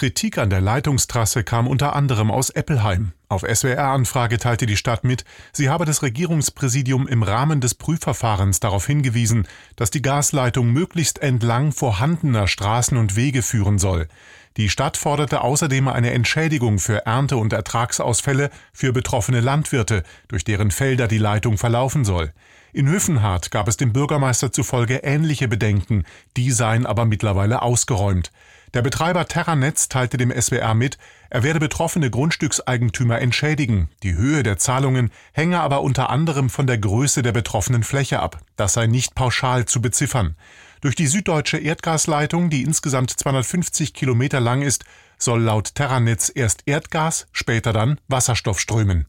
Kritik an der Leitungstrasse kam unter anderem aus Eppelheim. Auf SWR-Anfrage teilte die Stadt mit, sie habe das Regierungspräsidium im Rahmen des Prüfverfahrens darauf hingewiesen, dass die Gasleitung möglichst entlang vorhandener Straßen und Wege führen soll. Die Stadt forderte außerdem eine Entschädigung für Ernte- und Ertragsausfälle für betroffene Landwirte, durch deren Felder die Leitung verlaufen soll. In Höfenhardt gab es dem Bürgermeister zufolge ähnliche Bedenken, die seien aber mittlerweile ausgeräumt. Der Betreiber Terranetz teilte dem SWR mit, er werde betroffene Grundstückseigentümer entschädigen. Die Höhe der Zahlungen hänge aber unter anderem von der Größe der betroffenen Fläche ab. Das sei nicht pauschal zu beziffern. Durch die süddeutsche Erdgasleitung, die insgesamt 250 Kilometer lang ist, soll laut Terranetz erst Erdgas, später dann Wasserstoff strömen.